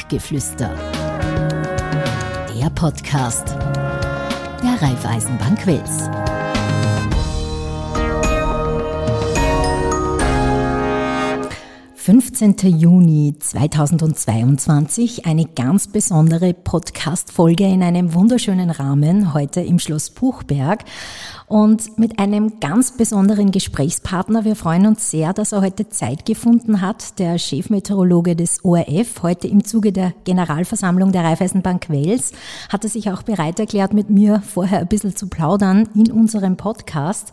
Bankgeflüster. Der Podcast der Raiffeisenbank Wels. »15. Juni 2022, eine ganz besondere Podcast-Folge in einem wunderschönen Rahmen, heute im Schloss Buchberg und mit einem ganz besonderen Gesprächspartner. Wir freuen uns sehr, dass er heute Zeit gefunden hat, der Chefmeteorologe des ORF. Heute im Zuge der Generalversammlung der Raiffeisenbank Wels hat er sich auch bereit erklärt, mit mir vorher ein bisschen zu plaudern in unserem Podcast.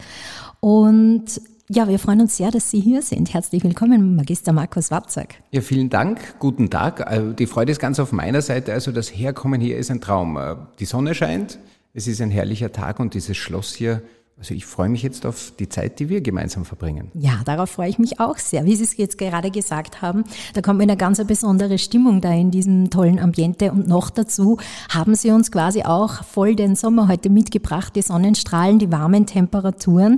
Und ja, wir freuen uns sehr, dass Sie hier sind. Herzlich willkommen, Magister Markus Watzak. Ja, vielen Dank. Guten Tag. Die Freude ist ganz auf meiner Seite. Also das Herkommen hier ist ein Traum. Die Sonne scheint, es ist ein herrlicher Tag und dieses Schloss hier, also ich freue mich jetzt auf die Zeit, die wir gemeinsam verbringen. Ja, darauf freue ich mich auch sehr. Wie Sie es jetzt gerade gesagt haben, da kommt eine ganz besondere Stimmung da in diesem tollen Ambiente. Und noch dazu haben Sie uns quasi auch voll den Sommer heute mitgebracht, die Sonnenstrahlen, die warmen Temperaturen.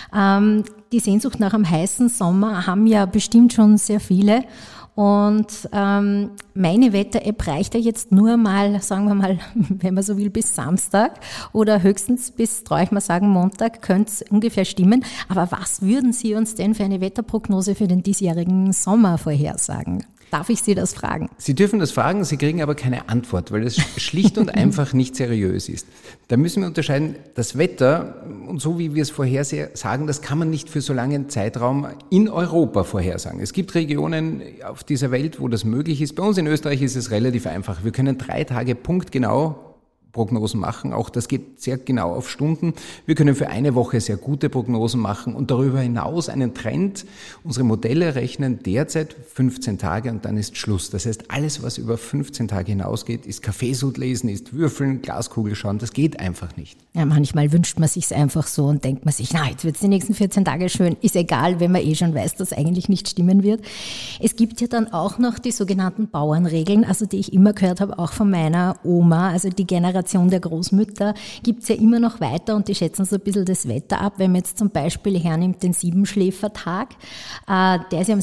Die Sehnsucht nach einem heißen Sommer haben ja bestimmt schon sehr viele. Und meine Wetter-App reicht ja jetzt nur mal, sagen wir mal, wenn man so will, bis Samstag oder höchstens bis, traue ich mal sagen, Montag könnte es ungefähr stimmen. Aber was würden Sie uns denn für eine Wetterprognose für den diesjährigen Sommer vorhersagen? Darf ich Sie das fragen? Sie dürfen das fragen, Sie kriegen aber keine Antwort, weil es schlicht und einfach nicht seriös ist. Da müssen wir unterscheiden, das Wetter, und so wie wir es vorhersagen, das kann man nicht für so langen Zeitraum in Europa vorhersagen. Es gibt Regionen auf dieser Welt, wo das möglich ist. Bei uns in Österreich ist es relativ einfach. Wir können 3 Tage punktgenau Prognosen machen. Auch das geht sehr genau auf Stunden. Wir können für eine Woche sehr gute Prognosen machen und darüber hinaus einen Trend. Unsere Modelle rechnen derzeit 15 Tage und dann ist Schluss. Das heißt, alles, was über 15 Tage hinausgeht, ist Kaffeesud lesen, ist Würfeln, Glaskugel schauen. Das geht einfach nicht. Ja, manchmal wünscht man sich's einfach so und denkt man sich, na, jetzt wird's die nächsten 14 Tage schön. Ist egal, wenn man schon weiß, dass eigentlich nicht stimmen wird. Es gibt ja dann auch noch die sogenannten Bauernregeln, also die ich immer gehört habe, auch von meiner Oma, also die Generation der Großmütter gibt's ja immer noch weiter und die schätzen so ein bisschen das Wetter ab. Wenn man jetzt zum Beispiel hernimmt den Siebenschläfertag, der ist ja am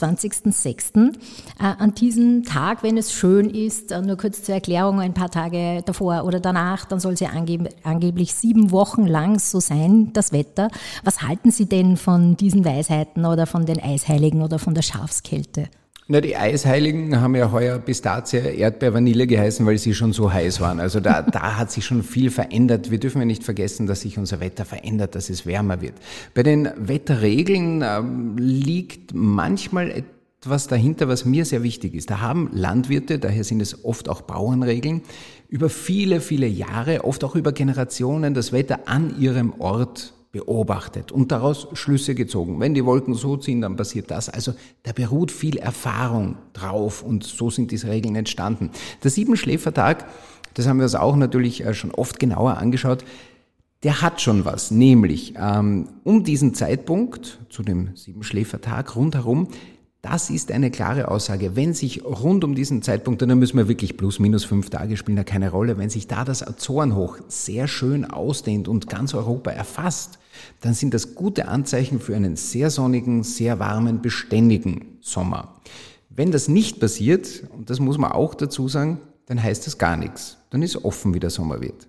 27.06. An diesem Tag, wenn es schön ist, nur kurz zur Erklärung, ein paar Tage davor oder danach, dann soll es ja angeblich 7 Wochen lang so sein, das Wetter. Was halten Sie denn von diesen Weisheiten oder von den Eisheiligen oder von der Schafskälte? Na, die Eisheiligen haben ja heuer Pistazie, Erdbeer, Vanille geheißen, weil sie schon so heiß waren. Also da hat sich schon viel verändert. Wir dürfen ja nicht vergessen, dass sich unser Wetter verändert, dass es wärmer wird. Bei den Wetterregeln liegt manchmal etwas dahinter, was mir sehr wichtig ist. Da haben Landwirte, daher sind es oft auch Bauernregeln, über viele, viele Jahre, oft auch über Generationen das Wetter an ihrem Ort beobachtet und daraus Schlüsse gezogen. Wenn die Wolken so ziehen, dann passiert das. Also da beruht viel Erfahrung drauf und so sind diese Regeln entstanden. Der Siebenschläfertag, das haben wir uns auch natürlich schon oft genauer angeschaut, der hat schon was, nämlich um diesen Zeitpunkt, zu dem Siebenschläfertag rundherum, das ist eine klare Aussage. Wenn sich rund um diesen Zeitpunkt, und dann müssen wir wirklich plus minus 5 Tage, spielen da keine Rolle, wenn sich da das Azorenhoch sehr schön ausdehnt und ganz Europa erfasst, dann sind das gute Anzeichen für einen sehr sonnigen, sehr warmen, beständigen Sommer. Wenn das nicht passiert, und das muss man auch dazu sagen, dann heißt das gar nichts. Dann ist offen, wie der Sommer wird.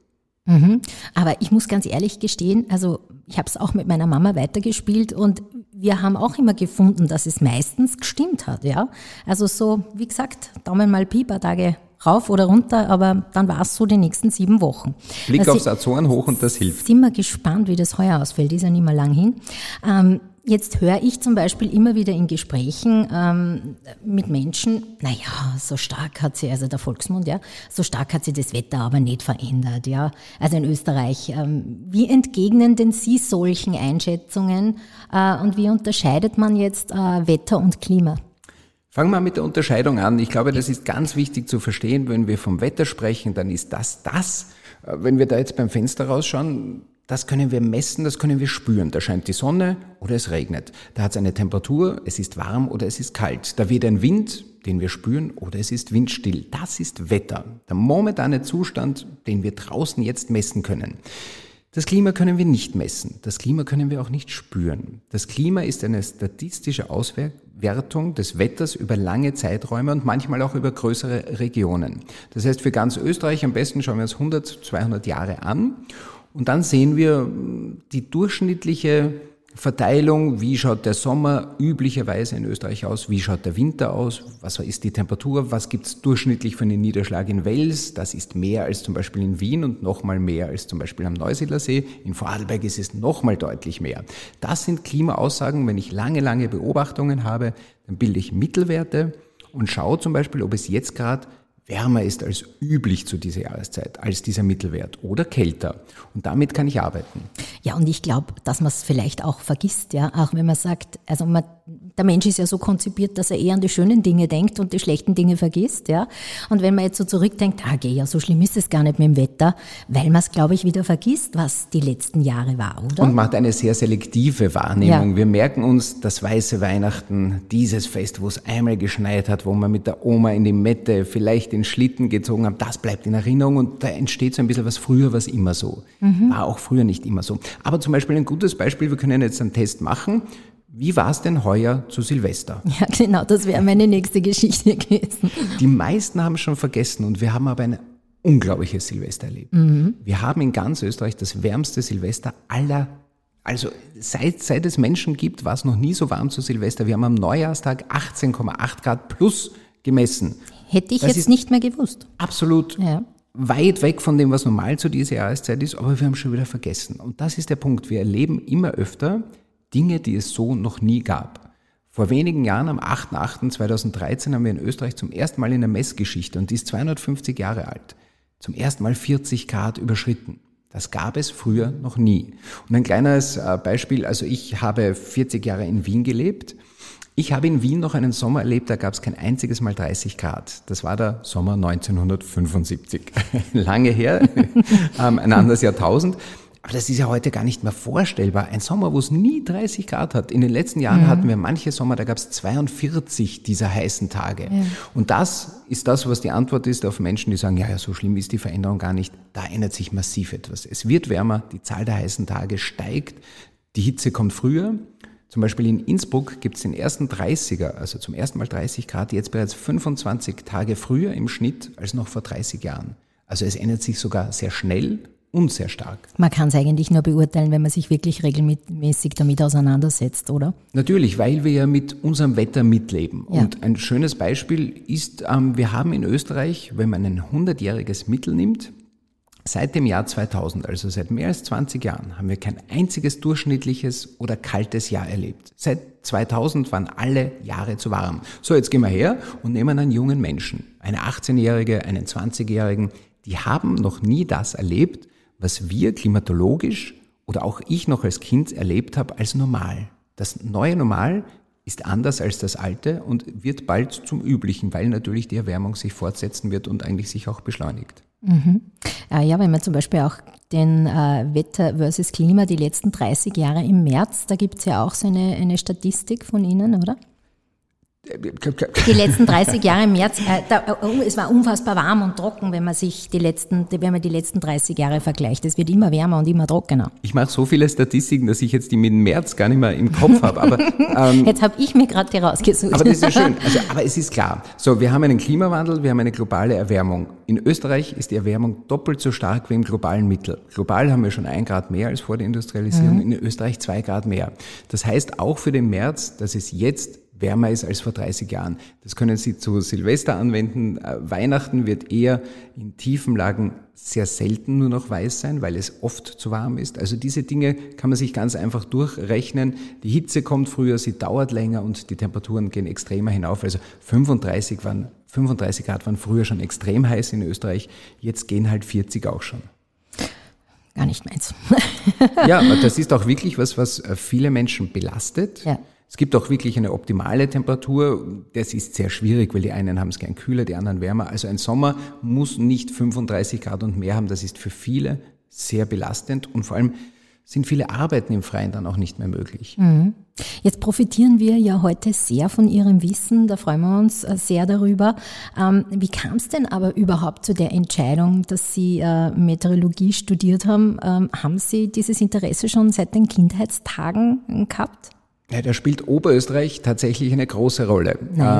Aber ich muss ganz ehrlich gestehen, also ich habe es auch mit meiner Mama weitergespielt und wir haben auch immer gefunden, dass es meistens gestimmt hat, ja. Also so, wie gesagt, Daumen mal Pi, paar Tage rauf oder runter, aber dann war es so die nächsten 7 Wochen. Blick aufs Azorenhoch und das hilft. Sind wir gespannt, wie das heuer ausfällt, ist ja nicht mehr lang hin. Jetzt höre ich zum Beispiel immer wieder in Gesprächen mit Menschen, naja, so stark hat sie, also der Volksmund, ja, so stark hat sie das Wetter aber nicht verändert, ja, also in Österreich. Wie entgegnen denn Sie solchen Einschätzungen und wie unterscheidet man jetzt Wetter und Klima? Fangen wir mit der Unterscheidung an. Ich glaube, das ist ganz wichtig zu verstehen, wenn wir vom Wetter sprechen, dann ist das. Wenn wir da jetzt beim Fenster rausschauen, das können wir messen, das können wir spüren. Da scheint die Sonne oder es regnet. Da hat es eine Temperatur, es ist warm oder es ist kalt. Da weht ein Wind, den wir spüren, oder es ist windstill. Das ist Wetter, der momentane Zustand, den wir draußen jetzt messen können. Das Klima können wir nicht messen. Das Klima können wir auch nicht spüren. Das Klima ist eine statistische Auswertung des Wetters über lange Zeiträume und manchmal auch über größere Regionen. Das heißt, für ganz Österreich am besten schauen wir uns 100, 200 Jahre an und dann sehen wir die durchschnittliche Verteilung, wie schaut der Sommer üblicherweise in Österreich aus, wie schaut der Winter aus, was ist die Temperatur, was gibt es durchschnittlich für einen Niederschlag in Wels, das ist mehr als zum Beispiel in Wien und nochmal mehr als zum Beispiel am Neusiedlersee, in Vorarlberg ist es nochmal deutlich mehr. Das sind Klimaaussagen, wenn ich lange Beobachtungen habe, dann bilde ich Mittelwerte und schaue zum Beispiel, ob es jetzt gerade wärmer ist als üblich zu dieser Jahreszeit, als dieser Mittelwert oder kälter. Und damit kann ich arbeiten. Ja, und ich glaube, dass man es vielleicht auch vergisst, ja, auch wenn man sagt, also der Mensch ist ja so konzipiert, dass er eher an die schönen Dinge denkt und die schlechten Dinge vergisst, ja. Und wenn man jetzt so zurückdenkt, ja, so schlimm ist es gar nicht mit dem Wetter, weil man es, glaube ich, wieder vergisst, was die letzten Jahre war, oder? Und macht eine sehr selektive Wahrnehmung. Ja. Wir merken uns das weiße Weihnachten, dieses Fest, wo es einmal geschneit hat, wo man mit der Oma in die Mette vielleicht den Schlitten gezogen hat, das bleibt in Erinnerung und da entsteht so ein bisschen was früher, was immer so. War auch früher nicht immer so. Aber zum Beispiel ein gutes Beispiel, wir können jetzt einen Test machen. Wie war es denn heuer zu Silvester? Ja, genau, das wäre meine nächste Geschichte gewesen. Die meisten haben es schon vergessen und wir haben aber ein unglaubliches Silvester erlebt. Wir haben in ganz Österreich das wärmste Silvester also seit es Menschen gibt, war es noch nie so warm zu Silvester. Wir haben am Neujahrstag 18,8 Grad plus gemessen. Hätte ich Das jetzt ist nicht mehr gewusst. absolut Ja. weit weg von dem, was normal zu dieser Jahreszeit ist, aber wir haben schon wieder vergessen. Und das ist der Punkt. Wir erleben immer öfter Dinge, die es so noch nie gab. Vor wenigen Jahren, am 8.8.2013, haben wir in Österreich zum ersten Mal in der Messgeschichte, und die ist 250 Jahre alt, zum ersten Mal 40 Grad überschritten. Das gab es früher noch nie. Und ein kleines Beispiel, also ich habe 40 Jahre in Wien gelebt. Ich habe in Wien noch einen Sommer erlebt, da gab es kein einziges Mal 30 Grad. Das war der Sommer 1975. Lange her, ein anderes Jahrtausend. Aber das ist ja heute gar nicht mehr vorstellbar. Ein Sommer, wo es nie 30 Grad hat. In den letzten Jahren hatten wir manche Sommer, da gab es 42 dieser heißen Tage. Ja. Und das ist das, was die Antwort ist auf Menschen, die sagen, ja, so schlimm ist die Veränderung gar nicht. Da ändert sich massiv etwas. Es wird wärmer, die Zahl der heißen Tage steigt, die Hitze kommt früher. Zum Beispiel in Innsbruck gibt es den ersten 30er, also zum ersten Mal 30 Grad, jetzt bereits 25 Tage früher im Schnitt als noch vor 30 Jahren. Also es ändert sich sogar sehr schnell und sehr stark. Man kann es eigentlich nur beurteilen, wenn man sich wirklich regelmäßig damit auseinandersetzt, oder? Natürlich, weil wir ja mit unserem Wetter mitleben. Ja. Und ein schönes Beispiel ist, wir haben in Österreich, wenn man ein 100-jähriges Mittel nimmt, seit dem Jahr 2000, also seit mehr als 20 Jahren, haben wir kein einziges durchschnittliches oder kaltes Jahr erlebt. Seit 2000 waren alle Jahre zu warm. So, jetzt gehen wir her und nehmen einen jungen Menschen, eine 18-Jährige, einen 20-Jährigen, die haben noch nie das erlebt, was wir klimatologisch oder auch ich noch als Kind erlebt habe als normal. Das neue Normal ist anders als das alte und wird bald zum Üblichen, weil natürlich die Erwärmung sich fortsetzen wird und eigentlich sich auch beschleunigt. Ja, wenn man zum Beispiel auch den Wetter versus Klima die letzten 30 Jahre im März, da gibt es ja auch so eine Statistik von Ihnen, oder? Die letzten 30 Jahre im März, es war unfassbar warm und trocken, wenn man die letzten 30 Jahre vergleicht. Es wird immer wärmer und immer trockener. Ich mache so viele Statistiken, dass ich jetzt die mit dem März gar nicht mehr im Kopf habe. Aber jetzt habe ich mir gerade die rausgesucht. Aber das ist ja schön. Aber es ist klar. So, wir haben einen Klimawandel, wir haben eine globale Erwärmung. In Österreich ist die Erwärmung doppelt so stark wie im globalen Mittel. Global haben wir schon 1 Grad mehr als vor der Industrialisierung, in Österreich 2 Grad mehr. Das heißt auch für den März, dass es jetzt wärmer ist als vor 30 Jahren. Das können Sie zu Silvester anwenden. Weihnachten wird eher in tiefen Lagen sehr selten nur noch weiß sein, weil es oft zu warm ist. Also diese Dinge kann man sich ganz einfach durchrechnen. Die Hitze kommt früher, sie dauert länger und die Temperaturen gehen extremer hinauf. Also 35 Grad waren früher schon extrem heiß in Österreich. Jetzt gehen halt 40 auch schon. Gar nicht meins. Ja, das ist auch wirklich was viele Menschen belastet. Ja. Es gibt auch wirklich eine optimale Temperatur. Das ist sehr schwierig, weil die einen haben es gern kühler, die anderen wärmer. Also ein Sommer muss nicht 35 Grad und mehr haben. Das ist für viele sehr belastend. Und vor allem sind viele Arbeiten im Freien dann auch nicht mehr möglich. Jetzt profitieren wir ja heute sehr von Ihrem Wissen, da freuen wir uns sehr darüber. Wie kam es denn aber überhaupt zu der Entscheidung, dass Sie Meteorologie studiert haben? Haben Sie dieses Interesse schon seit den Kindheitstagen gehabt? Ja, da spielt Oberösterreich tatsächlich eine große Rolle.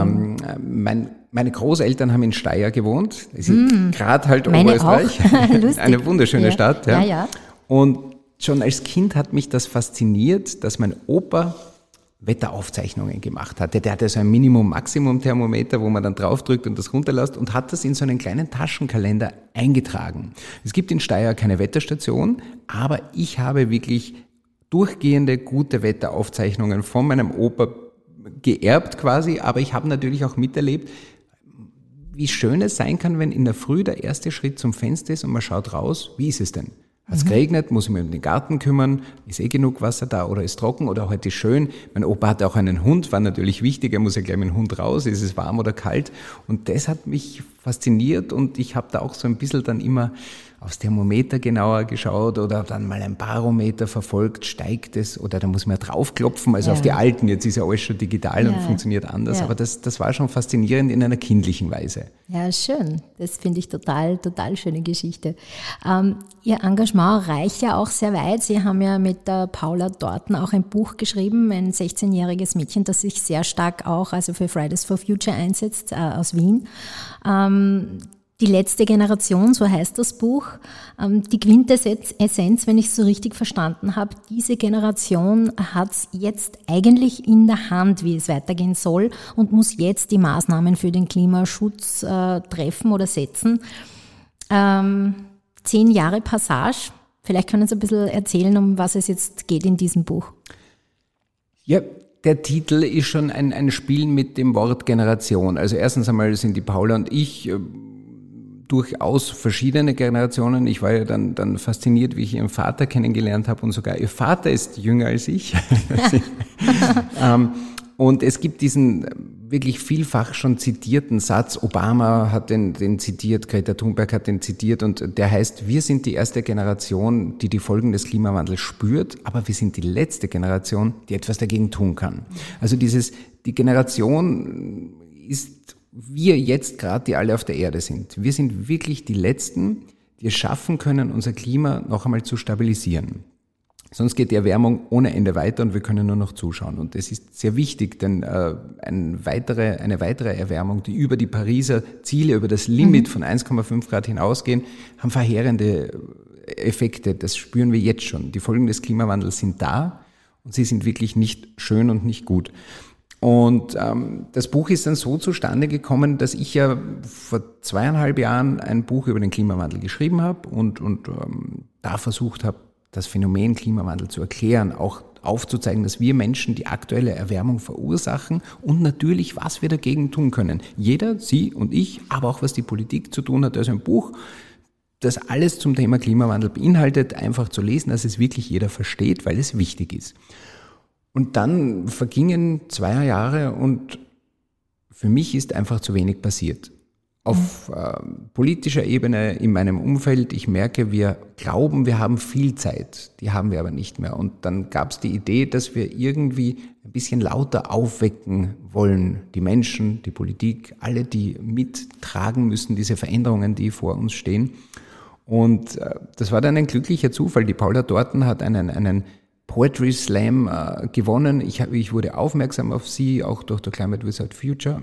Meine Großeltern haben in Steyr gewohnt, das ist gerade halt Oberösterreich, eine wunderschöne Stadt. Ja. Und schon als Kind hat mich das fasziniert, dass mein Opa Wetteraufzeichnungen gemacht hatte. Der hatte so ein Minimum-Maximum-Thermometer, wo man dann draufdrückt und das runterlässt und hat das in so einen kleinen Taschenkalender eingetragen. Es gibt in Steyr keine Wetterstation, aber ich habe wirklich durchgehende gute Wetteraufzeichnungen von meinem Opa geerbt quasi, aber ich habe natürlich auch miterlebt, wie schön es sein kann, wenn in der Früh der erste Schritt zum Fenster ist und man schaut raus, wie ist es denn? Hat es geregnet, muss ich mich um den Garten kümmern, ist genug Wasser da oder ist trocken oder heute ist schön. Mein Opa hatte auch einen Hund, war natürlich wichtig, er muss ja gleich mit dem Hund raus, ist es warm oder kalt. Und das hat mich fasziniert und ich habe da auch so ein bisschen dann immer aufs Thermometer genauer geschaut oder dann mal ein Barometer verfolgt, steigt es oder da muss man draufklopfen, also auf die alten, jetzt ist ja alles schon digital und funktioniert anders, aber das war schon faszinierend in einer kindlichen Weise. Ja, schön, das finde ich total schöne Geschichte. Ihr Engagement reicht ja auch sehr weit, Sie haben ja mit der Paula Dorten auch ein Buch geschrieben, ein 16-jähriges Mädchen, das sich sehr stark auch also für Fridays for Future einsetzt, aus Wien. Die letzte Generation, so heißt das Buch. Die Quintessenz, wenn ich es so richtig verstanden habe, diese Generation hat es jetzt eigentlich in der Hand, wie es weitergehen soll und muss jetzt die Maßnahmen für den Klimaschutz treffen oder setzen. 10 Jahre Passage. Vielleicht können Sie ein bisschen erzählen, um was es jetzt geht in diesem Buch. Ja, der Titel ist schon ein Spiel mit dem Wort Generation. Also erstens einmal sind die Paula und ich durchaus verschiedene Generationen. Ich war ja dann fasziniert, wie ich ihren Vater kennengelernt habe und sogar ihr Vater ist jünger als ich. Und es gibt diesen wirklich vielfach schon zitierten Satz, Obama hat den zitiert, Greta Thunberg hat den zitiert und der heißt, wir sind die erste Generation, die Folgen des Klimawandels spürt, aber wir sind die letzte Generation, die etwas dagegen tun kann. Also die Generation ist wir jetzt gerade, die alle auf der Erde sind. Wir sind wirklich die Letzten, die es schaffen können, unser Klima noch einmal zu stabilisieren. Sonst geht die Erwärmung ohne Ende weiter und wir können nur noch zuschauen. Und das ist sehr wichtig, denn eine weitere Erwärmung, die über die Pariser Ziele, über das Limit von 1,5 Grad hinausgehen, haben verheerende Effekte. Das spüren wir jetzt schon. Die Folgen des Klimawandels sind da und sie sind wirklich nicht schön und nicht gut. Und das Buch ist dann so zustande gekommen, dass ich ja vor 2,5 Jahren ein Buch über den Klimawandel geschrieben habe und da versucht habe, das Phänomen Klimawandel zu erklären, auch aufzuzeigen, dass wir Menschen die aktuelle Erwärmung verursachen und natürlich, was wir dagegen tun können. Jeder, Sie und ich, aber auch was die Politik zu tun hat. Also ein Buch, das alles zum Thema Klimawandel beinhaltet, einfach zu lesen, dass es wirklich jeder versteht, weil es wichtig ist. Und dann vergingen 2 Jahre und für mich ist einfach zu wenig passiert. Auf politischer Ebene, in meinem Umfeld, ich merke, wir glauben, wir haben viel Zeit, die haben wir aber nicht mehr. Und dann gab es die Idee, dass wir irgendwie ein bisschen lauter aufwecken wollen, die Menschen, die Politik, alle, die mittragen müssen, diese Veränderungen, die vor uns stehen. Und das war dann ein glücklicher Zufall. Die Paula Dorten hat einen Poetry Slam gewonnen. Ich wurde aufmerksam auf sie, auch durch der Climate Without Future.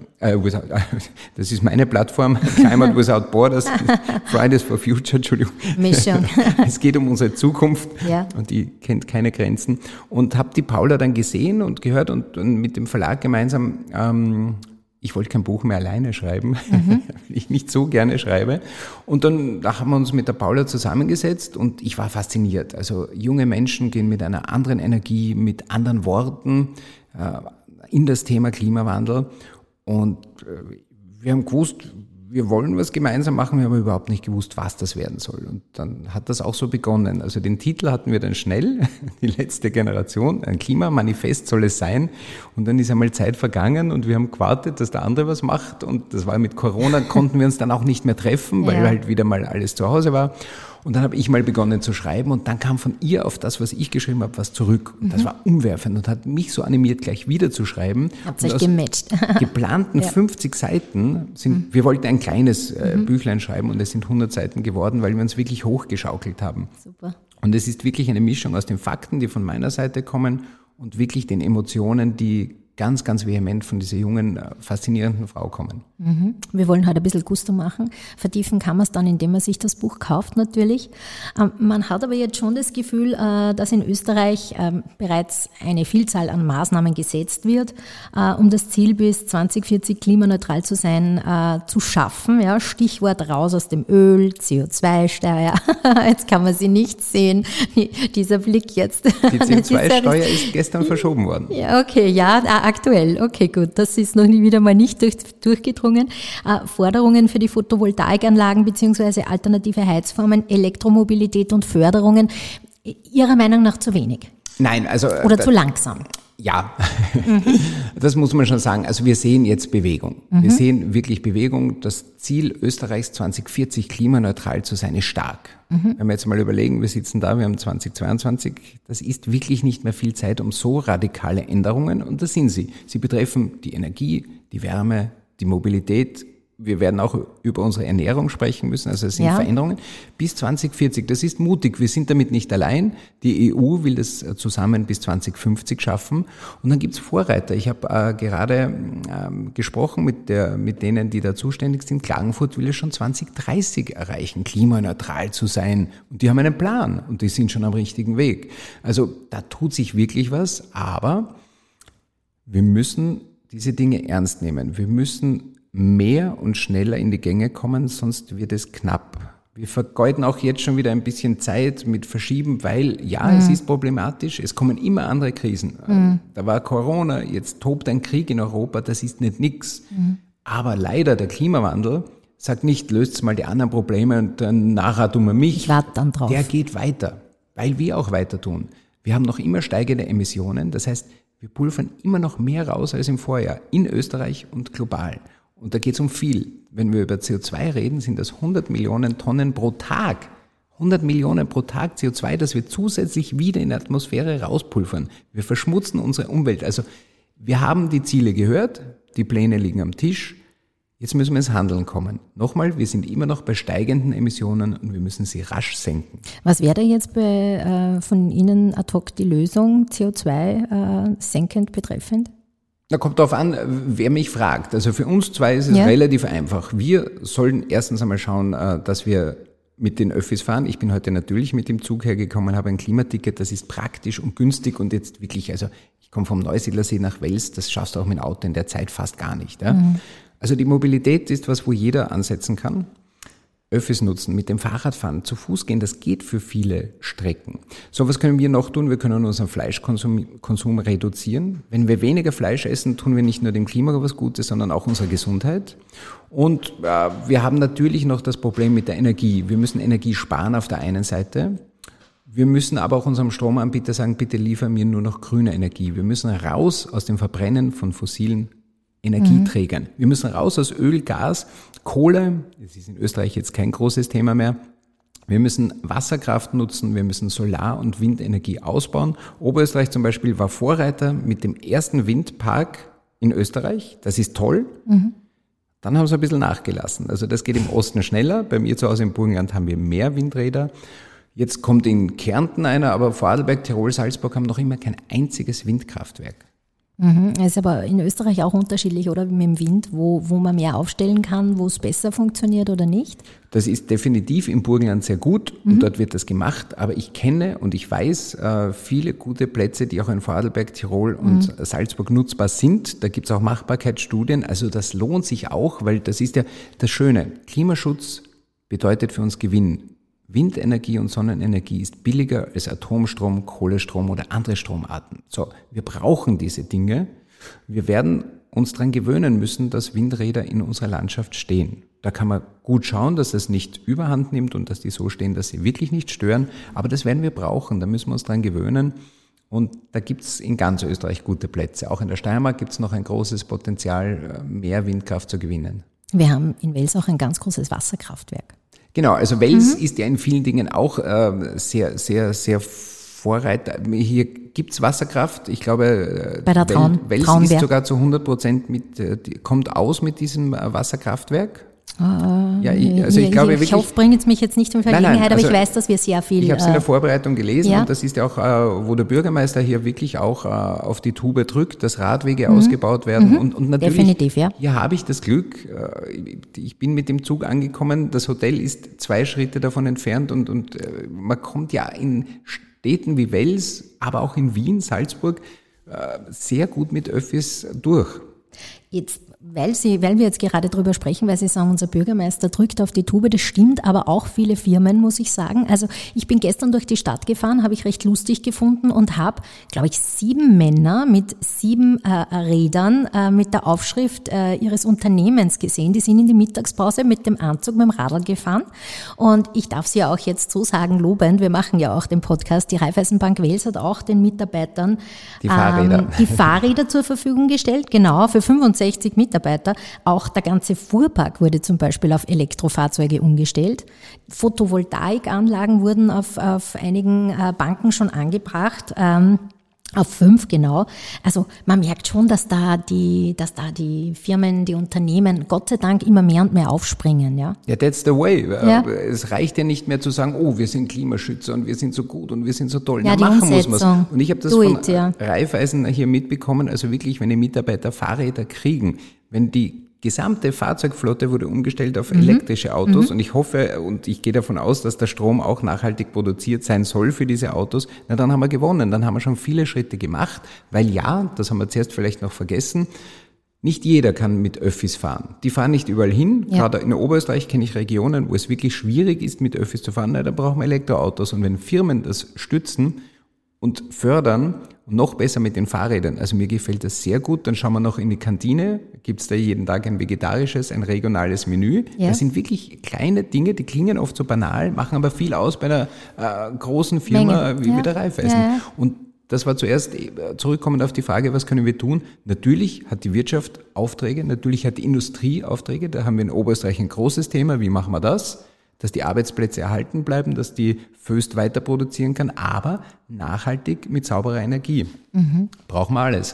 Das ist meine Plattform, Climate Without Borders, Fridays for Future, Entschuldigung. Mischung. Es geht um unsere Zukunft und die kennt keine Grenzen. Und habe die Paula dann gesehen und gehört und mit dem Verlag gemeinsam ich wollte kein Buch mehr alleine schreiben, weil ich nicht so gerne schreibe. Und dann haben wir uns mit der Paula zusammengesetzt und ich war fasziniert. Also junge Menschen gehen mit einer anderen Energie, mit anderen Worten in das Thema Klimawandel. Und wir haben gewusst, wir wollen was gemeinsam machen, wir haben überhaupt nicht gewusst, was das werden soll. Und dann hat das auch so begonnen. Also den Titel hatten wir dann schnell, die letzte Generation, ein Klimamanifest soll es sein. Und dann ist einmal Zeit vergangen und wir haben gewartet, dass der andere was macht. Und das war mit Corona, konnten wir uns dann auch nicht mehr treffen, weil halt wieder mal alles zu Hause war. Und dann habe ich mal begonnen zu schreiben und dann kam von ihr auf das, was ich geschrieben habe, was zurück. Und das war umwerfend und hat mich so animiert, gleich wieder zu schreiben. Habt ihr euch gematcht. Geplanten 50 Seiten wir wollten ein kleines Büchlein schreiben und es sind 100 Seiten geworden, weil wir uns wirklich hochgeschaukelt haben. Super. Und es ist wirklich eine Mischung aus den Fakten, die von meiner Seite kommen und wirklich den Emotionen, die ganz, ganz vehement von dieser jungen, faszinierenden Frau kommen. Wir wollen heute ein bisschen Gusto machen. Vertiefen kann man es dann, indem man sich das Buch kauft natürlich. Man hat aber jetzt schon das Gefühl, dass in Österreich bereits eine Vielzahl an Maßnahmen gesetzt wird, um das Ziel bis 2040 klimaneutral zu sein, zu schaffen. Ja, Stichwort raus aus dem Öl, CO2-Steuer. Jetzt kann man sie nicht sehen. Dieser Blick jetzt. Die CO2-Steuer ist gestern verschoben worden. Ja, okay, ja, aktuell. Okay, gut. Das ist noch wieder mal nicht durchgedrungen. Forderungen für die Photovoltaikanlagen bzw. alternative Heizformen, Elektromobilität und Förderungen. Ihrer Meinung nach zu wenig? Nein, also... Oder zu langsam? Ja, das muss man schon sagen. Also wir sehen jetzt Bewegung. Wir sehen wirklich Bewegung. Das Ziel Österreichs 2040 klimaneutral zu sein ist stark. Wenn wir jetzt mal überlegen, wir sitzen da, wir haben 2022, das ist wirklich nicht mehr viel Zeit um so radikale Änderungen und das sind sie. Sie betreffen die Energie, die Wärme, die Mobilität. Wir werden auch über unsere Ernährung sprechen müssen, also es sind Veränderungen. Bis 2040, das ist mutig, wir sind damit nicht allein. Die EU will das zusammen bis 2050 schaffen und dann gibt's Vorreiter. Ich habe gerade gesprochen mit denen, die da zuständig sind. Klagenfurt will es schon 2030 erreichen, klimaneutral zu sein und die haben einen Plan und die sind schon am richtigen Weg. Also da tut sich wirklich was, aber wir müssen diese Dinge ernst nehmen. Wir müssen mehr und schneller in die Gänge kommen, sonst wird es knapp. Wir vergeuden auch jetzt schon wieder ein bisschen Zeit mit Verschieben, weil es ist problematisch, es kommen immer andere Krisen. Da war Corona, jetzt tobt ein Krieg in Europa, das ist nicht nix. Aber leider der Klimawandel sagt nicht, löst mal die anderen Probleme und dann nachher tun wir mich. Ich warte dann drauf. Der geht weiter, weil wir auch weiter tun. Wir haben noch immer steigende Emissionen, das heißt, wir pulvern immer noch mehr raus als im Vorjahr, in Österreich und global. Und da geht es um viel. Wenn wir über CO2 reden, sind das 100 Millionen Tonnen pro Tag. 100 Millionen pro Tag CO2, das wir zusätzlich wieder in die Atmosphäre rauspulvern. Wir verschmutzen unsere Umwelt. Also wir haben die Ziele gehört, die Pläne liegen am Tisch. Jetzt müssen wir ins Handeln kommen. Nochmal, wir sind immer noch bei steigenden Emissionen und wir müssen sie rasch senken. Was wäre jetzt von Ihnen ad hoc die Lösung CO2 senkend betreffend? Da kommt darauf an, wer mich fragt. Also für uns zwei ist es relativ einfach. Wir sollen erstens einmal schauen, dass wir mit den Öffis fahren. Ich bin heute natürlich mit dem Zug hergekommen, habe ein Klimaticket, das ist praktisch und günstig und jetzt wirklich, also ich komme vom Neusiedlersee nach Wels, das schaffst du auch mit dem Auto in der Zeit fast gar nicht. Ja? Also die Mobilität ist was, wo jeder ansetzen kann. Öffis nutzen, mit dem Fahrrad fahren, zu Fuß gehen, das geht für viele Strecken. So, was können wir noch tun? Wir können unseren Fleischkonsum reduzieren. Wenn wir weniger Fleisch essen, tun wir nicht nur dem Klima was Gutes, sondern auch unserer Gesundheit. Und wir haben natürlich noch das Problem mit der Energie. Wir müssen Energie sparen auf der einen Seite. Wir müssen aber auch unserem Stromanbieter sagen, bitte liefer mir nur noch grüne Energie. Wir müssen raus aus dem Verbrennen von fossilen Energieträgern. Wir müssen raus aus Öl, Gas, Kohle, das ist in Österreich jetzt kein großes Thema mehr. Wir müssen Wasserkraft nutzen, wir müssen Solar- und Windenergie ausbauen. Oberösterreich zum Beispiel war Vorreiter mit dem ersten Windpark in Österreich. Das ist toll. Dann haben sie ein bisschen nachgelassen. Also das geht im Osten schneller. Bei mir zu Hause im Burgenland haben wir mehr Windräder. Jetzt kommt in Kärnten einer, aber Vorarlberg, Tirol, Salzburg haben noch immer kein einziges Windkraftwerk. Ist aber in Österreich auch unterschiedlich, oder? Mit dem Wind, wo man mehr aufstellen kann, wo es besser funktioniert oder nicht? Das ist definitiv im Burgenland sehr gut und dort wird das gemacht. Aber ich kenne und ich weiß viele gute Plätze, die auch in Vorarlberg, Tirol und Salzburg nutzbar sind. Da gibt es auch Machbarkeitsstudien. Also das lohnt sich auch, weil das ist ja das Schöne. Klimaschutz bedeutet für uns Gewinn. Windenergie und Sonnenenergie ist billiger als Atomstrom, Kohlestrom oder andere Stromarten. So, wir brauchen diese Dinge. Wir werden uns daran gewöhnen müssen, dass Windräder in unserer Landschaft stehen. Da kann man gut schauen, dass das nicht überhand nimmt und dass die so stehen, dass sie wirklich nicht stören. Aber das werden wir brauchen, da müssen wir uns daran gewöhnen. Und da gibt's in ganz Österreich gute Plätze. Auch in der Steiermark gibt's noch ein großes Potenzial, mehr Windkraft zu gewinnen. Wir haben in Wels auch ein ganz großes Wasserkraftwerk. Genau, also Wels ist ja in vielen Dingen auch sehr, sehr, sehr Vorreiter. Hier gibt's Wasserkraft. Ich glaube, bei der Wels Traunberg ist sogar zu 100% kommt aus mit diesem Wasserkraftwerk. Ich glaube ich hoffe, bringt es mich jetzt nicht in Verlegenheit, aber ich weiß, dass wir sehr viel... Ich habe es in der Vorbereitung gelesen und das ist ja auch, wo der Bürgermeister hier wirklich auch auf die Tube drückt, dass Radwege ausgebaut werden. Und natürlich, definitiv, ja. Hier habe ich das Glück, ich bin mit dem Zug angekommen, das Hotel ist 2 Schritte davon entfernt und man kommt ja in Städten wie Wels, aber auch in Wien, Salzburg, sehr gut mit Öffis durch. Jetzt, weil wir jetzt gerade drüber sprechen, weil Sie sagen, unser Bürgermeister drückt auf die Tube, das stimmt, aber auch viele Firmen, muss ich sagen. Also ich bin gestern durch die Stadt gefahren, habe ich recht lustig gefunden und habe, glaube ich, 7 Männer mit 7 Rädern mit der Aufschrift ihres Unternehmens gesehen. Die sind in die Mittagspause mit dem Anzug, mit dem Radl gefahren und ich darf Sie ja auch jetzt so sagen, lobend, wir machen ja auch den Podcast, die Raiffeisenbank Wels hat auch den Mitarbeitern die Fahrräder zur Verfügung gestellt, genau, für 65 Mitarbeiter. Auch der ganze Fuhrpark wurde zum Beispiel auf Elektrofahrzeuge umgestellt. Photovoltaikanlagen wurden auf einigen Banken schon angebracht. Auf 5 genau. Also man merkt schon, dass da die Firmen, die Unternehmen Gott sei Dank immer mehr und mehr aufspringen. Ja, that's the way. Ja. Es reicht ja nicht mehr zu sagen, oh, wir sind Klimaschützer und wir sind so gut und wir sind so toll. Ja, die machen muss man. Und ich habe das von Raiffeisen hier mitbekommen, also wirklich, wenn die Mitarbeiter Fahrräder kriegen, wenn die gesamte Fahrzeugflotte wurde umgestellt auf elektrische Autos und ich hoffe und ich gehe davon aus, dass der Strom auch nachhaltig produziert sein soll für diese Autos, na dann haben wir gewonnen, dann haben wir schon viele Schritte gemacht, weil ja, das haben wir zuerst vielleicht noch vergessen, nicht jeder kann mit Öffis fahren. Die fahren nicht überall hin. Ja. Gerade in Oberösterreich kenne ich Regionen, wo es wirklich schwierig ist, mit Öffis zu fahren, na, da brauchen wir Elektroautos und wenn Firmen das stützen und fördern, noch besser mit den Fahrrädern. Also mir gefällt das sehr gut. Dann schauen wir noch in die Kantine. Gibt es da jeden Tag ein vegetarisches, ein regionales Menü. Ja. Das sind wirklich kleine Dinge, die klingen oft so banal, machen aber viel aus bei einer großen Firma wie der Raiffeisen. Ja. Und das war zuerst, zurückkommend auf die Frage, was können wir tun? Natürlich hat die Wirtschaft Aufträge, natürlich hat die Industrie Aufträge. Da haben wir in Oberösterreich ein großes Thema. Wie machen wir das? Dass die Arbeitsplätze erhalten bleiben, dass die Föst weiter produzieren kann, aber nachhaltig mit sauberer Energie. Brauchen wir alles.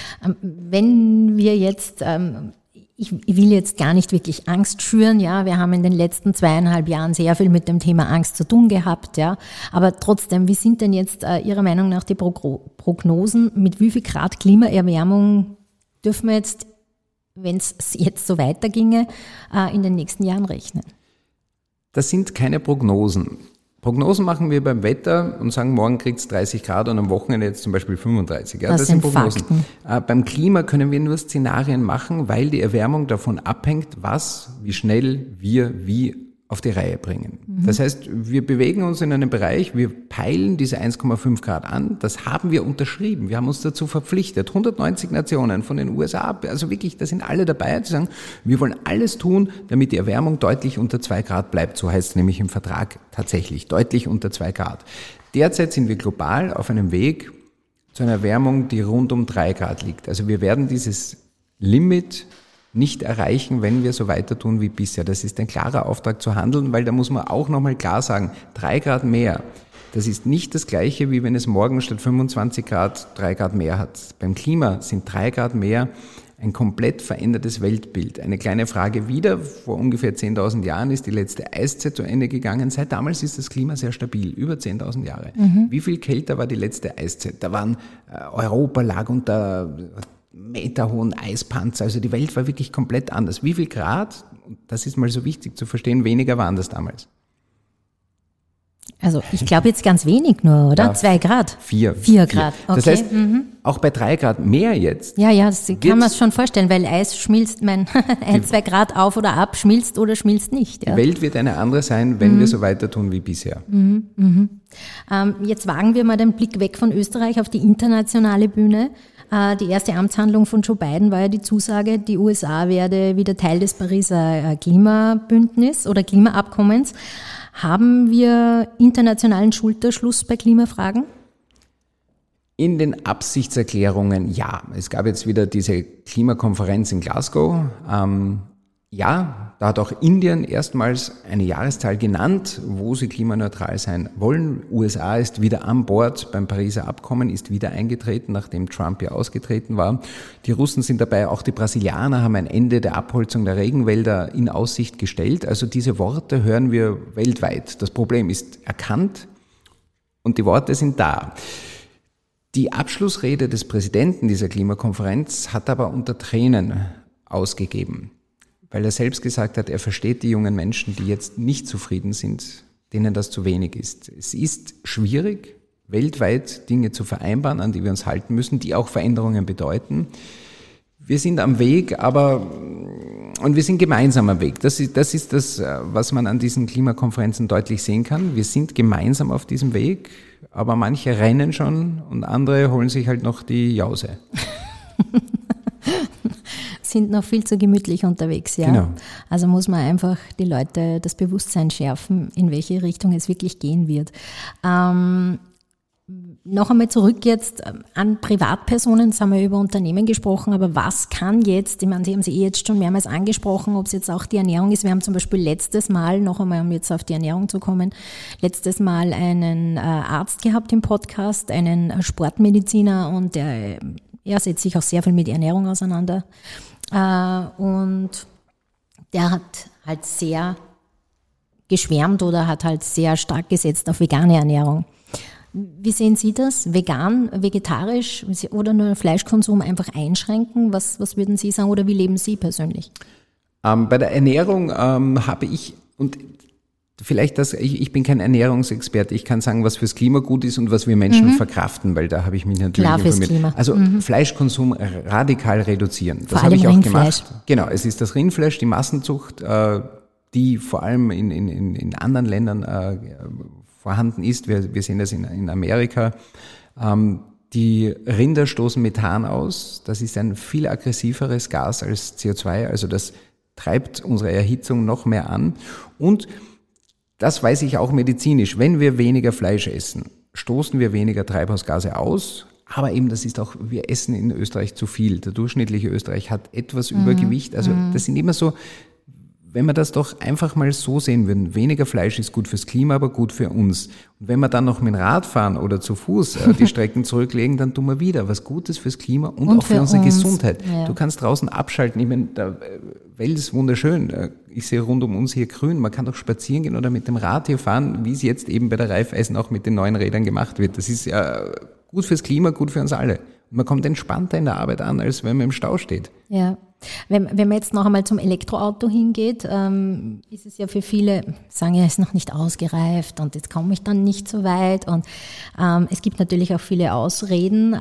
Wenn wir jetzt, ich will jetzt gar nicht wirklich Angst schüren, ja, wir haben in den letzten 2,5 Jahren sehr viel mit dem Thema Angst zu tun gehabt, ja, aber trotzdem, wie sind denn jetzt Ihrer Meinung nach die Prognosen, mit wie viel Grad Klimaerwärmung dürfen wir jetzt, wenn es jetzt so weiterginge, in den nächsten Jahren rechnen? Das sind keine Prognosen. Prognosen machen wir beim Wetter und sagen, morgen kriegt es 30 Grad und am Wochenende jetzt zum Beispiel 35. Ja, das sind Prognosen. Beim Klima können wir nur Szenarien machen, weil die Erwärmung davon abhängt, wie schnell wir wie auf die Reihe bringen. Das heißt, wir bewegen uns in einem Bereich, wir peilen diese 1,5 Grad an, das haben wir unterschrieben, wir haben uns dazu verpflichtet, 190 Nationen von den USA, also wirklich, da sind alle dabei, zu sagen, wir wollen alles tun, damit die Erwärmung deutlich unter 2 Grad bleibt, so heißt es nämlich im Vertrag tatsächlich, deutlich unter 2 Grad. Derzeit sind wir global auf einem Weg zu einer Erwärmung, die rund um 3 Grad liegt. Also wir werden dieses Limit nicht erreichen, wenn wir so weiter tun wie bisher. Das ist ein klarer Auftrag zu handeln, weil da muss man auch nochmal klar sagen, 3 Grad mehr, das ist nicht das Gleiche, wie wenn es morgen statt 25 Grad 3 Grad mehr hat. Beim Klima sind 3 Grad mehr ein komplett verändertes Weltbild. Eine kleine Frage wieder, vor ungefähr 10.000 Jahren ist die letzte Eiszeit zu Ende gegangen. Seit damals ist das Klima sehr stabil, über 10.000 Jahre. Wie viel kälter war die letzte Eiszeit? Da waren, Europa lag unter meterhohen Eispanzer, also die Welt war wirklich komplett anders. Wie viel Grad, und das ist mal so wichtig zu verstehen, weniger waren das damals? Also ich glaube jetzt ganz wenig nur, oder? Ja, 2 Grad? 4 Grad, okay. Das heißt, auch bei 3 Grad mehr jetzt. Ja, das kann man sich schon vorstellen, weil Eis schmilzt, 1-2 Grad auf oder ab, schmilzt oder schmilzt nicht. Ja. Die Welt wird eine andere sein, wenn wir so weiter tun wie bisher. Jetzt wagen wir mal den Blick weg von Österreich auf die internationale Bühne. Die erste Amtshandlung von Joe Biden war ja die Zusage, die USA werde wieder Teil des Pariser Klimabündnis oder Klimaabkommens. Haben wir internationalen Schulterschluss bei Klimafragen? In den Absichtserklärungen ja. Es gab jetzt wieder diese Klimakonferenz in Glasgow. Ja, da hat auch Indien erstmals eine Jahreszahl genannt, wo sie klimaneutral sein wollen. USA ist wieder an Bord beim Pariser Abkommen, ist wieder eingetreten, nachdem Trump ja ausgetreten war. Die Russen sind dabei, auch die Brasilianer haben ein Ende der Abholzung der Regenwälder in Aussicht gestellt. Also diese Worte hören wir weltweit. Das Problem ist erkannt und die Worte sind da. Die Abschlussrede des Präsidenten dieser Klimakonferenz hat aber unter Tränen ausgegeben, weil er selbst gesagt hat, er versteht die jungen Menschen, die jetzt nicht zufrieden sind, denen das zu wenig ist. Es ist schwierig, weltweit Dinge zu vereinbaren, an die wir uns halten müssen, die auch Veränderungen bedeuten. Wir sind am Weg, und wir sind gemeinsam am Weg. Das ist das, was man an diesen Klimakonferenzen deutlich sehen kann. Wir sind gemeinsam auf diesem Weg, aber manche rennen schon und andere holen sich halt noch die Jause. Sind noch viel zu gemütlich unterwegs, ja. Genau. Also muss man einfach die Leute das Bewusstsein schärfen, in welche Richtung es wirklich gehen wird. Noch einmal zurück jetzt an Privatpersonen, jetzt haben wir über Unternehmen gesprochen, aber was kann jetzt, ich meine, Sie haben sie jetzt schon mehrmals angesprochen, ob es jetzt auch die Ernährung ist. Wir haben zum Beispiel letztes Mal, noch einmal um jetzt auf die Ernährung zu kommen, letztes Mal einen Arzt gehabt im Podcast, einen Sportmediziner und der setzt sich auch sehr viel mit Ernährung auseinander. Und der hat halt sehr geschwärmt oder hat halt sehr stark gesetzt auf vegane Ernährung. Wie sehen Sie das? Vegan, vegetarisch oder nur Fleischkonsum einfach einschränken? Was würden Sie sagen oder wie leben Sie persönlich? Bei der Ernährung habe ich, und vielleicht ich bin kein Ernährungsexperte, ich kann sagen, was fürs Klima gut ist und was wir Menschen verkraften, weil da habe ich mich natürlich klar fürs Klima. Also Fleischkonsum radikal reduzieren. Das habe ich auch gemacht. Genau, es ist das Rindfleisch, die Massenzucht, die vor allem in anderen Ländern vorhanden ist. Wir sehen das in Amerika. Die Rinder stoßen Methan aus. Das ist ein viel aggressiveres Gas als CO2. Also das treibt unsere Erhitzung noch mehr an. Und das weiß ich auch medizinisch. Wenn wir weniger Fleisch essen, stoßen wir weniger Treibhausgase aus. Aber eben, das ist auch, wir essen in Österreich zu viel. Der durchschnittliche Österreich hat etwas Übergewicht. Also das sind immer so, wenn wir das doch einfach mal so sehen würden, weniger Fleisch ist gut fürs Klima, aber gut für uns. Und wenn wir dann noch mit dem Rad fahren oder zu Fuß die Strecken zurücklegen, dann tun wir wieder was Gutes fürs Klima und auch für unsere Gesundheit. Ja. Du kannst draußen abschalten. Ich meine, der Welt ist wunderschön. Ich sehe rund um uns hier grün. Man kann doch spazieren gehen oder mit dem Rad hier fahren, wie es jetzt eben bei der Raiffeisen auch mit den neuen Rädern gemacht wird. Das ist ja gut fürs Klima, gut für uns alle. Und man kommt entspannter in der Arbeit an, als wenn man im Stau steht. Ja. Wenn man jetzt noch einmal zum Elektroauto hingeht, ist es ja für viele, sagen ja, es ist noch nicht ausgereift und jetzt komme ich dann nicht so weit. Und es gibt natürlich auch viele Ausreden.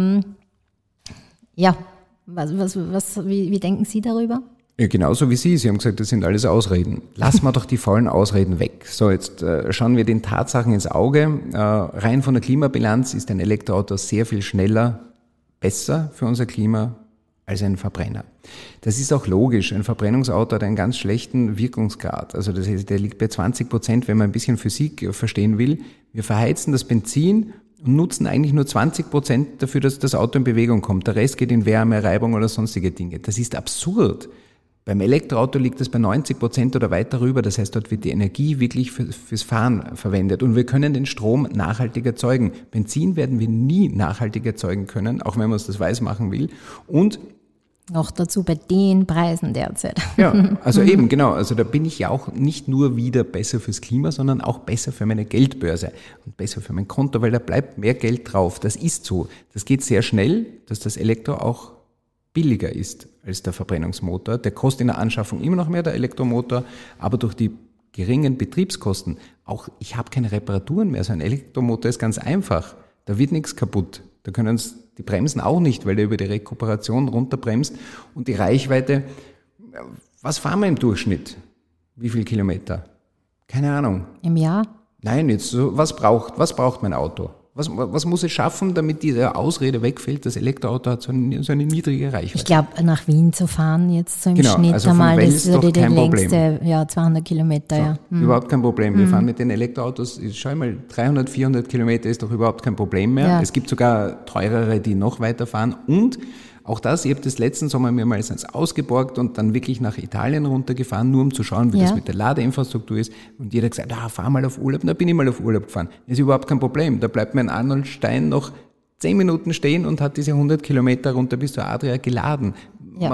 Wie denken Sie darüber? Ja, genauso wie Sie. Sie haben gesagt, das sind alles Ausreden. Lassen wir doch die vollen Ausreden weg. So, jetzt schauen wir den Tatsachen ins Auge. Rein von der Klimabilanz ist ein Elektroauto sehr viel schneller, besser für unser Klima als ein Verbrenner. Das ist auch logisch. Ein Verbrennungsauto hat einen ganz schlechten Wirkungsgrad. Also das heißt, der liegt bei 20%, wenn man ein bisschen Physik verstehen will. Wir verheizen das Benzin und nutzen eigentlich nur 20% dafür, dass das Auto in Bewegung kommt. Der Rest geht in Wärme, Reibung oder sonstige Dinge. Das ist absurd. Beim Elektroauto liegt es bei 90% oder weit darüber. Das heißt, dort wird die Energie wirklich fürs Fahren verwendet. Und wir können den Strom nachhaltig erzeugen. Benzin werden wir nie nachhaltig erzeugen können, auch wenn man uns das weiß machen will. Und noch dazu bei den Preisen derzeit. Ja, also eben, genau. Also da bin ich ja auch nicht nur wieder besser fürs Klima, sondern auch besser für meine Geldbörse und besser für mein Konto, weil da bleibt mehr Geld drauf. Das ist so. Das geht sehr schnell, dass das Elektro auch billiger ist als der Verbrennungsmotor. Der kostet in der Anschaffung immer noch mehr, der Elektromotor, aber durch die geringen Betriebskosten, auch ich habe keine Reparaturen mehr. So ein Elektromotor ist ganz einfach. Da wird nichts kaputt. Da können uns die Bremsen auch nicht, weil der über die Rekuperation runterbremst. Und die Reichweite, was fahren wir im Durchschnitt? Wie viel Kilometer? Keine Ahnung. Im Jahr? Nein, jetzt so, was braucht mein Auto? Was muss es schaffen, damit diese Ausrede wegfällt, das Elektroauto hat so eine niedrige Reichweite? Ich glaube, nach Wien zu fahren jetzt so im genau, Schnitt also einmal, das würde die längste, Problem. 200 Kilometer, so, ja. Überhaupt kein Problem. Wir fahren mit den Elektroautos, schau mal, 300, 400 Kilometer ist doch überhaupt kein Problem mehr. Ja. Es gibt sogar teurere, die noch weiter fahren und Auch das, ich habe das letzten Sommer mehrmals ausgeborgt und dann wirklich nach Italien runtergefahren, nur um zu schauen, wie das mit der Ladeinfrastruktur ist. Und jeder hat gesagt, fahr mal auf Urlaub. Da bin ich mal auf Urlaub gefahren. Das ist überhaupt kein Problem. Da bleibt mein Arnoldstein noch 10 Minuten stehen und hat diese 100 Kilometer runter bis zur Adria geladen. Ja.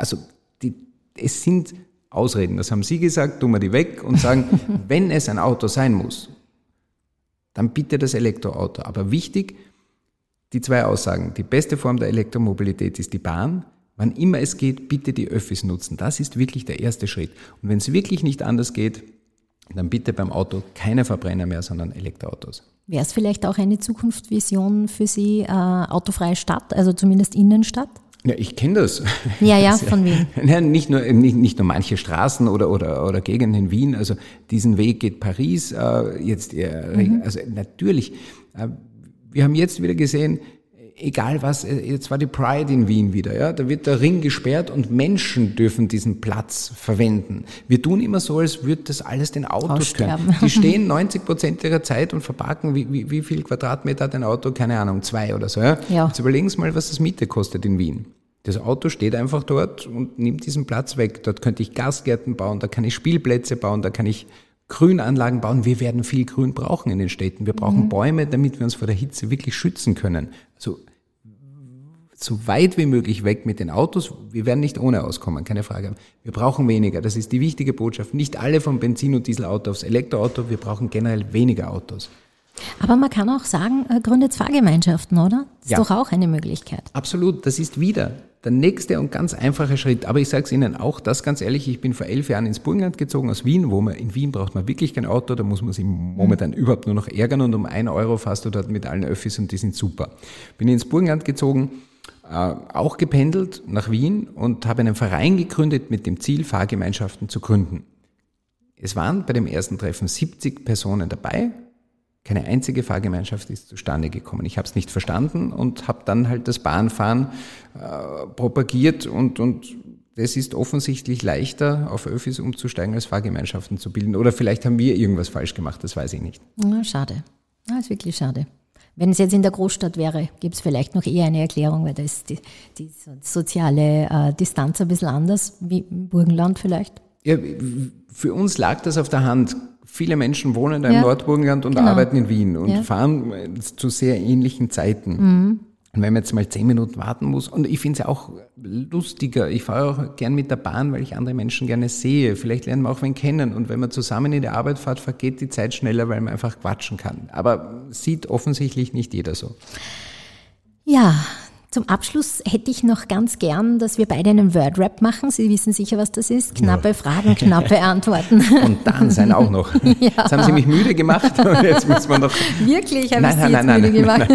Es sind Ausreden, das haben Sie gesagt, tun wir die weg und sagen, wenn es ein Auto sein muss, dann bitte das Elektroauto. Aber wichtig, die 2 Aussagen. Die beste Form der Elektromobilität ist die Bahn. Wann immer es geht, bitte die Öffis nutzen. Das ist wirklich der erste Schritt. Und wenn es wirklich nicht anders geht, dann bitte beim Auto keine Verbrenner mehr, sondern Elektroautos. Wäre es vielleicht auch eine Zukunftsvision für Sie, autofreie Stadt, also zumindest Innenstadt? Ja, ich kenne das. Ja, von Wien. Ja, nicht nur manche Straßen oder Gegenden in Wien. Also diesen Weg geht Paris jetzt. Also natürlich. Wir haben jetzt wieder gesehen, egal was. Jetzt war die Pride in Wien wieder. Ja, da wird der Ring gesperrt und Menschen dürfen diesen Platz verwenden. Wir tun immer so, als würde das alles den Autos können. Die stehen 90% ihrer Zeit und verparken wie viel Quadratmeter hat ein Auto? Keine Ahnung, 2 oder so. Ja? Jetzt überlegen Sie mal, was das Miete kostet in Wien. Das Auto steht einfach dort und nimmt diesen Platz weg. Dort könnte ich Gastgärten bauen, da kann ich Spielplätze bauen, da kann ich Grünanlagen bauen. Wir werden viel Grün brauchen in den Städten. Wir brauchen Bäume, damit wir uns vor der Hitze wirklich schützen können. Also so weit wie möglich weg mit den Autos. Wir werden nicht ohne auskommen, keine Frage. Wir brauchen weniger. Das ist die wichtige Botschaft. Nicht alle vom Benzin- und Dieselauto aufs Elektroauto. Wir brauchen generell weniger Autos. Aber man kann auch sagen, gründet Fahrgemeinschaften, oder? Das ist doch auch eine Möglichkeit. Absolut. Das ist wieder der nächste und ganz einfache Schritt. Aber ich sage es Ihnen auch, das ganz ehrlich, ich bin vor 11 Jahren ins Burgenland gezogen aus Wien, in Wien braucht man wirklich kein Auto, da muss man sich momentan überhaupt nur noch ärgern und um 1 Euro fährst du dort mit allen Öffis und die sind super. Bin ins Burgenland gezogen, auch gependelt nach Wien und habe einen Verein gegründet mit dem Ziel, Fahrgemeinschaften zu gründen. Es waren bei dem ersten Treffen 70 Personen dabei. Keine einzige Fahrgemeinschaft ist zustande gekommen. Ich habe es nicht verstanden und habe dann halt das Bahnfahren propagiert und es ist offensichtlich leichter, auf Öffis umzusteigen, als Fahrgemeinschaften zu bilden. Oder vielleicht haben wir irgendwas falsch gemacht, das weiß ich nicht. Schade. Das ist wirklich schade. Wenn es jetzt in der Großstadt wäre, gibt es vielleicht noch eher eine Erklärung, weil da ist die soziale Distanz ein bisschen anders, wie im Burgenland vielleicht. Ja, für uns lag das auf der Hand. Viele Menschen wohnen da im Nordburgenland und arbeiten in Wien und fahren zu sehr ähnlichen Zeiten. Und wenn man jetzt mal 10 Minuten warten muss, und ich finde es ja auch lustiger, ich fahre auch gern mit der Bahn, weil ich andere Menschen gerne sehe. Vielleicht lernen wir auch wen kennen und wenn man zusammen in die Arbeit fährt, vergeht die Zeit schneller, weil man einfach quatschen kann. Aber sieht offensichtlich nicht jeder so. Ja, zum Abschluss hätte ich noch ganz gern, dass wir beide einen Word-Rap machen. Sie wissen sicher, was das ist. Knappe Fragen, knappe Antworten. Und dann sein auch noch. Ja. Jetzt haben Sie mich müde gemacht. Jetzt müssen wir noch. Wirklich, habe ich Sie jetzt müde gemacht.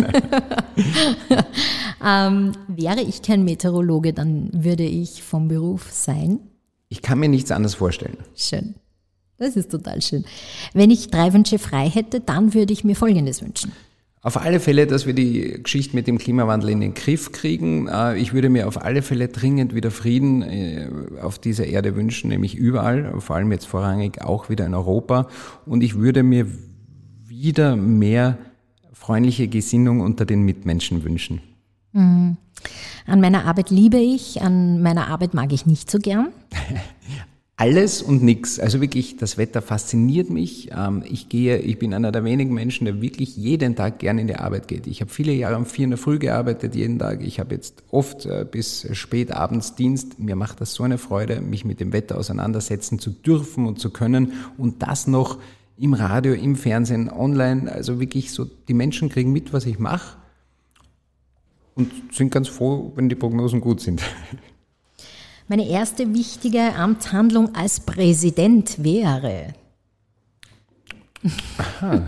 Wäre ich kein Meteorologe, dann würde ich vom Beruf sein? Ich kann mir nichts anderes vorstellen. Schön. Das ist total schön. Wenn ich 3 Wünsche frei hätte, dann würde ich mir Folgendes wünschen. Auf alle Fälle, dass wir die Geschichte mit dem Klimawandel in den Griff kriegen. Ich würde mir auf alle Fälle dringend wieder Frieden auf dieser Erde wünschen, nämlich überall, vor allem jetzt vorrangig auch wieder in Europa. Und ich würde mir wieder mehr freundliche Gesinnung unter den Mitmenschen wünschen. Mhm. An meiner Arbeit liebe ich, an meiner Arbeit mag ich nicht so gern. Alles und nix. Also wirklich, das Wetter fasziniert mich. Ich bin einer der wenigen Menschen, der wirklich jeden Tag gern in die Arbeit geht. Ich habe viele Jahre um 4 in der Früh gearbeitet, jeden Tag. Ich habe jetzt oft bis spät abends Dienst. Mir macht das so eine Freude, mich mit dem Wetter auseinandersetzen zu dürfen und zu können. Und das noch im Radio, im Fernsehen, online. Also wirklich so, die Menschen kriegen mit, was ich mache und sind ganz froh, wenn die Prognosen gut sind. Meine erste wichtige Amtshandlung als Präsident wäre? Aha.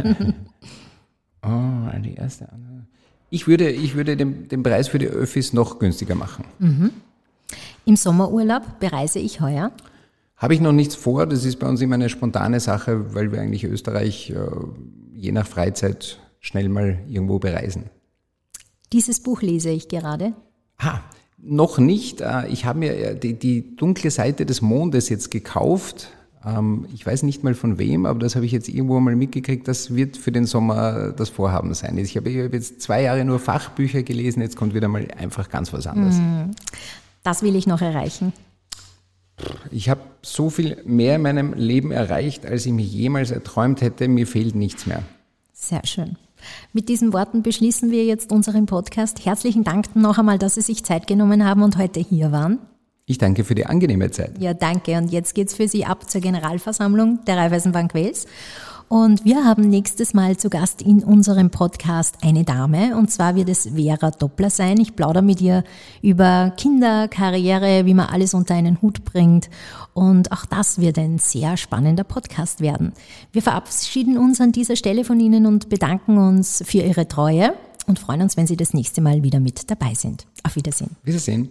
Die erste. Ich würde den Preis für die Öffis noch günstiger machen. Mhm. Im Sommerurlaub bereise ich heuer? Habe ich noch nichts vor. Das ist bei uns immer eine spontane Sache, weil wir eigentlich Österreich je nach Freizeit schnell mal irgendwo bereisen. Dieses Buch lese ich gerade. Noch nicht. Ich habe mir die dunkle Seite des Mondes jetzt gekauft. Ich weiß nicht mal von wem, aber das habe ich jetzt irgendwo mal mitgekriegt, das wird für den Sommer das Vorhaben sein. Ich habe jetzt 2 Jahre nur Fachbücher gelesen, jetzt kommt wieder mal einfach ganz was anderes. Das will ich noch erreichen. Ich habe so viel mehr in meinem Leben erreicht, als ich mir jemals erträumt hätte. Mir fehlt nichts mehr. Sehr schön. Mit diesen Worten beschließen wir jetzt unseren Podcast. Herzlichen Dank noch einmal, dass Sie sich Zeit genommen haben und heute hier waren. Ich danke für die angenehme Zeit. Ja, danke. Und jetzt geht's für Sie ab zur Generalversammlung der Raiffeisenbank Wels. Und wir haben nächstes Mal zu Gast in unserem Podcast eine Dame. Und zwar wird es Vera Doppler sein. Ich plaudere mit ihr über Kinder, Karriere, wie man alles unter einen Hut bringt. Und auch das wird ein sehr spannender Podcast werden. Wir verabschieden uns an dieser Stelle von Ihnen und bedanken uns für Ihre Treue und freuen uns, wenn Sie das nächste Mal wieder mit dabei sind. Auf Wiedersehen. Wiedersehen.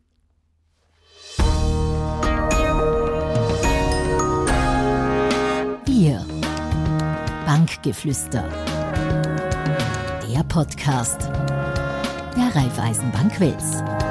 Wir, Bankgeflüster, der Podcast der Raiffeisenbank Wels.